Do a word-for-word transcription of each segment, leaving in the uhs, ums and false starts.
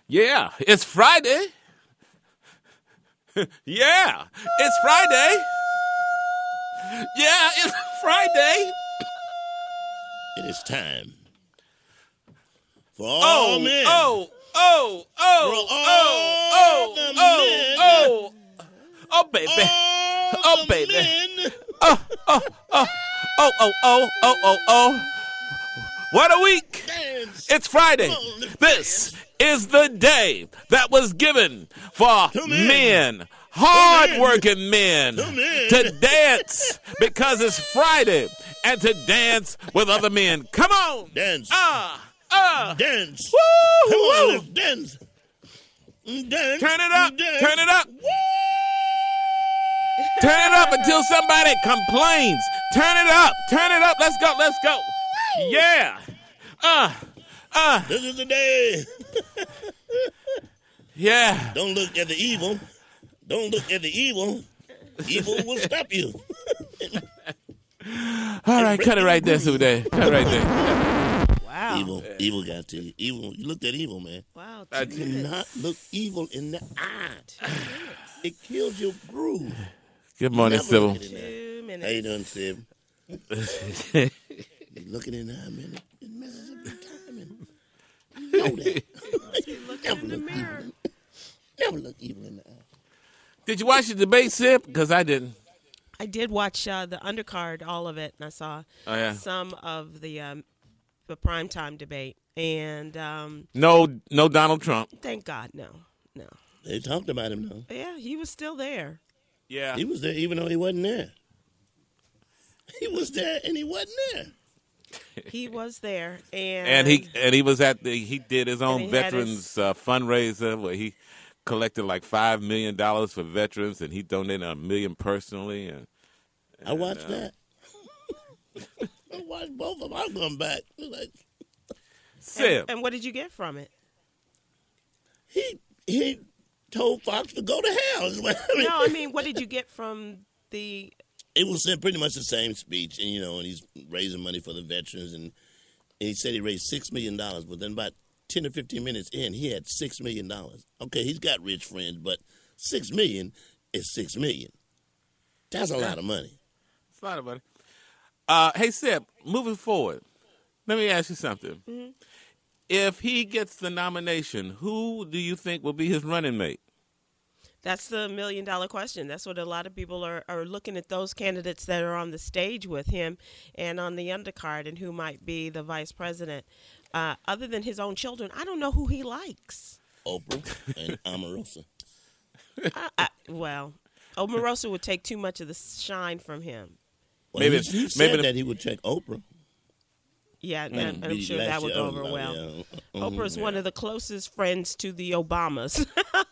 Yeah, it's Friday. Yeah, it's Friday. Yeah, it's Friday. It is time for all Oh, men. oh, oh, oh, For all oh, the oh, men. oh, oh, oh, baby. All Oh, the baby. men. Oh, oh, oh, oh, oh, oh, oh, oh, oh. What a week. Dance. It's Friday. Come on, let's This is the day that was given for Come in. men, hard-working men, Come in. to dance because it's Friday and to dance with other men. Come on. Dance. Ah, ah. Dance. Woo, Come on, woo. let's dance. Dance. Turn it up. Dance. Turn it up. Turn it up until somebody complains. Turn it up. Turn it up. Let's go. Let's go. Yeah. Uh, uh, This is the day. yeah. Don't look at the evil. Don't look at the evil. Evil will stop you. All right, cut it right there, Sude. Cut it right there. Wow. Evil, evil got to you. Evil. You looked at evil, man. Wow. I Two did Do minutes. not look evil in the eye. It kills your groove. Good morning, Never Sybil. look it in the eye. Two minutes. How you doing, Sib? You looking in the eye, man. It messes up your timing. You know that. Never in the look mirror. evil. Never look evil in the eye. Did you watch the debate, Sip? Because I didn't. I did watch uh, the undercard, all of it, and I saw Oh, yeah. some of the um, the primetime debate. And um, No, no Donald Trump. thank God, no, no. They talked about him, though. Yeah, he was still there. Yeah. He was there even though he wasn't there. He was there and he wasn't there. He was there, and And he and he was at the he did his own he had veterans his- uh, fundraiser where he collected like five million dollars for veterans, and he donated a million personally. And I watched that. I watched both of them. I'll come back. Like, Sip, and what did you get from it? he he told Fox to go to hell. is what I mean. No, I mean, what did you get from the? It was pretty much the same speech, and you know, and he's raising money for the veterans, and, and he said he raised six million dollars. But then about ten or fifteen minutes in, he had six million dollars. Okay, he's got rich friends, but six million is six million. That's a lot of money. it's a lot of money. Uh, hey, Sip, moving forward, let me ask you something. Mm-hmm. If he gets the nomination, who do you think will be his running mate? That's the million dollar question. That's what a lot of people are, are looking at, those candidates that are on the stage with him and on the undercard, and who might be the vice president. Uh, other than his own children, I don't know who he likes. Oprah and Omarosa. I, I, well, Omarosa would take too much of the shine from him. Well, Maybe- he, he said maybe the- that he would check Oprah. Yeah, and, And and I'm be sure last that would year, go over uh, well. yeah, uh, Oprah's yeah. one of the closest friends to the Obamas.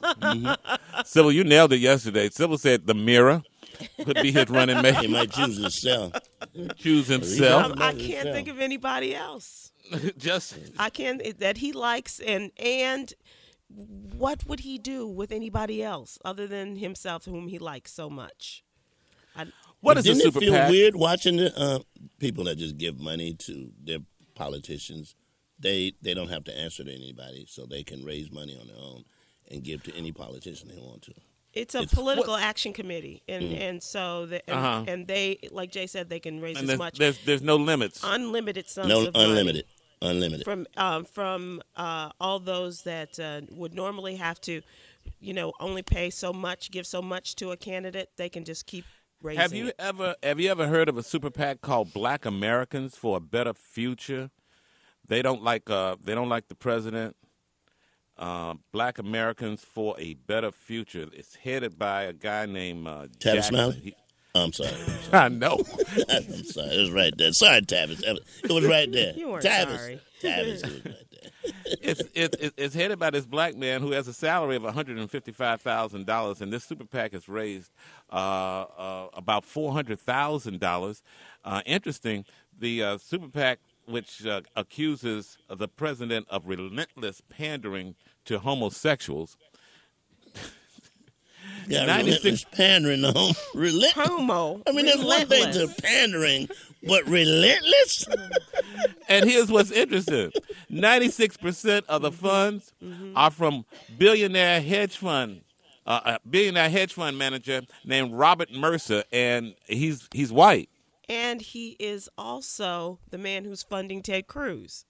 Sybil, you nailed it yesterday. Sybil said the Mirror could be his running He mate. might choose himself. Choose himself. Um, I can't think of anybody else. Just I can that he likes, and and what would he do with anybody else other than himself, whom he likes so much? I, what But is a didn't super it feel PAC? weird watching the uh, people that just give money to their politicians? They they don't have to answer to anybody, so they can raise money on their own and give to any politician they want to. it's a It's- political action committee, and Mm. and so the, and, Uh-huh. and they, like Jay said, they can raise And as there's, much there's there's no limits. unlimited sums No, of money. unlimited, unlimited. from um, from uh, all those that uh, would normally have to, you know, only pay so much, give so much to a candidate. They can just keep raising. Have you it. ever have you ever heard of a super PAC called Black Americans for a Better Future? They don't like uh they don't like the president. Uh, Black Americans for a Better Future. It's headed by a guy named uh, Tavis Jackson. Smiley? He- I'm sorry. I'm sorry. I know. I'm sorry. It was right there. Sorry, Tavis. It was right there. You weren't Tavis. sorry. Tavis. It was right there. it's, it's it's it's headed by this black man who has a salary of one hundred and fifty five thousand dollars, and this super PAC has raised uh, uh, about four hundred thousand dollars. Uh, interesting, the uh, super PAC, which uh, accuses the president of relentless pandering to homosexuals. Got ninety-six relentless pandering on. Relent- Homo. I mean, there's one thing to relentless. pandering, but relentless? And here's what's interesting: ninety-six percent of the funds are from billionaire hedge fund, uh, a billionaire hedge fund manager named Robert Mercer, and he's he's white. And he is also the man who's funding Ted Cruz.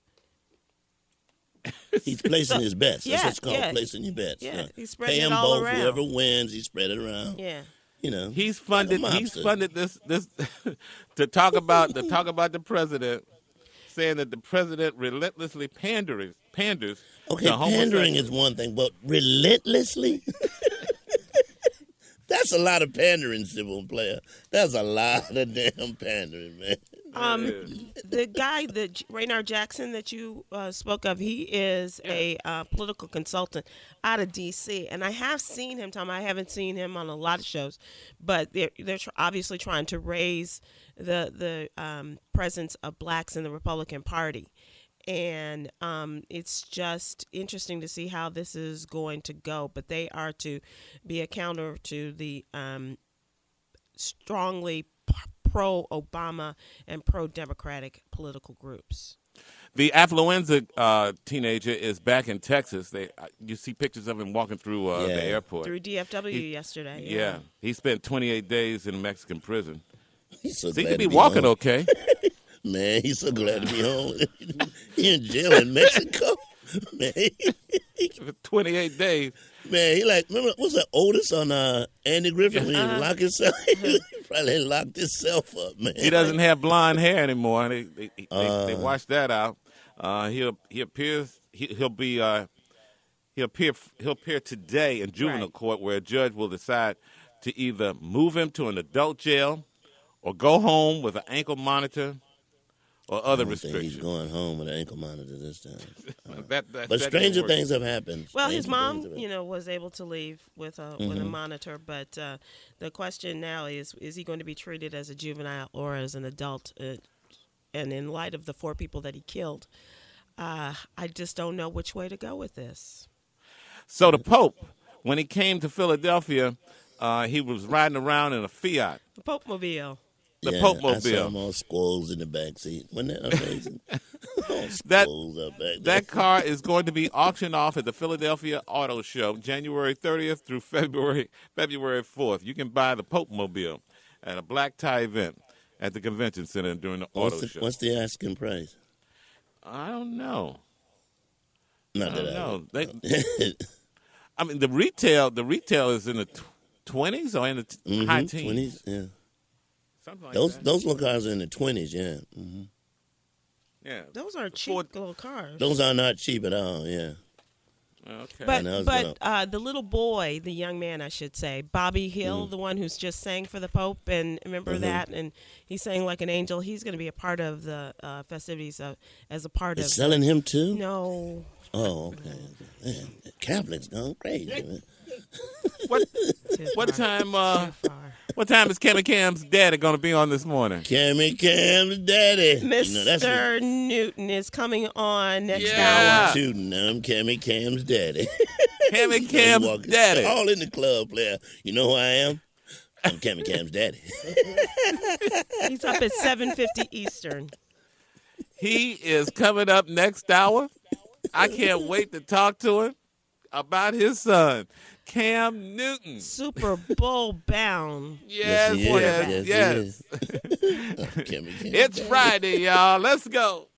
He's placing his bets. That's yeah, what's called yeah. placing your bets. Yeah, Uh, he's spreading Pay it him all both. around. Whoever wins, he spread it around. Yeah. You know, He's funded. like a He's mobster. funded this this to talk about to talk about the president, saying that the president relentlessly panders panders. Okay, to pandering homosexuals. is one thing, but relentlessly? That's a lot of pandering, civil player. That's a lot of damn pandering, man. Um, the guy that Raynard Jackson that you uh, spoke of, he is a uh, political consultant out of D C, and I have seen him. Tom, I haven't seen him on a lot of shows, but they're they're tr- obviously trying to raise the the um, presence of blacks in the Republican Party, and um, it's just interesting to see how this is going to go. But they are to be a counter to the um, strongly pro-Obama and pro-Democratic political groups. The affluenza uh, teenager is back in Texas. They, uh, you see pictures of him walking through uh, Yeah. the airport. Through D F W He- yesterday. Yeah, he spent twenty-eight days in a Mexican prison. He's so So he glad could be to be walking home. okay. Man, he's so glad to be home. He in jail in Mexico. Man, For twenty-eight days. man, he like, remember, what's that Otis on uh, Andy Griffin when he Uh-huh. locked himself? He probably locked himself up, man. He doesn't have blonde hair anymore. They they, they, Uh. they washed that out. Uh, he he appears he, he'll be uh, he'll appear he'll appear today in juvenile Right. court, where a judge will decide to either move him to an adult jail or go home with an ankle monitor or other I don't think he's restrictions. going home with an ankle monitor this time. That, that, But that stranger didn't work. things have happened. Well, his Stranger mom, things have you know, was able to leave with a with a monitor, but uh, the question now is: is he going to be treated as a juvenile or as an adult? Uh, and in light of the four people that he killed, uh, I just don't know which way to go with this. So the Pope, when he came to Philadelphia, uh, he was riding around in a Fiat. The Pope Mobile. The yeah, Pope I saw Mobile. them all squirrels in the back seat. Wasn't that amazing? All That- squirrels up back there. That car is going to be auctioned off at the Philadelphia Auto Show, January thirtieth through February February fourth. You can buy the Pope Mobile at a black tie event at the convention center during the what's auto the, show. what's the asking price? I don't know. Not I that don't I know. They, I mean, the retail the retail is in the twenties or in the t- Mhm, high teens. twenties, yeah. Something like Those that. those little cars are in the twenties, yeah. hmm yeah. Those are cheap Ford- little cars. Those are not cheap at all, yeah. Okay. But know, I was but gonna- uh, the little boy, the young man, I should say, Bobby Hill, Mm. the one who's just sang for the Pope, and remember Mm-hmm. that, and he sang like an angel. He's going to be a part of the uh, festivities of, as a part They're of. selling him too? No, Oh, okay. Man, the Catholics gone crazy, man. what too what far, time uh too far. what time is Cammy Cam's daddy going to be on this morning? Cammy Cam's daddy. Mister You know, that's what- Newton is coming on next Yeah. hour. Shooting. I'm Cammy Cam's daddy. Cammy He Cam's walking- daddy. All in the club, player. You know who I am? I'm Cammy Cam's daddy. He's up at seven fifty Eastern. He is coming up next hour. I can't wait to talk to him about his son, Cam Newton. Super Bowl bound. Yes, he is. yes, yes. Yes, he is. Cammy Cam's It's daddy. Friday, y'all. Let's go.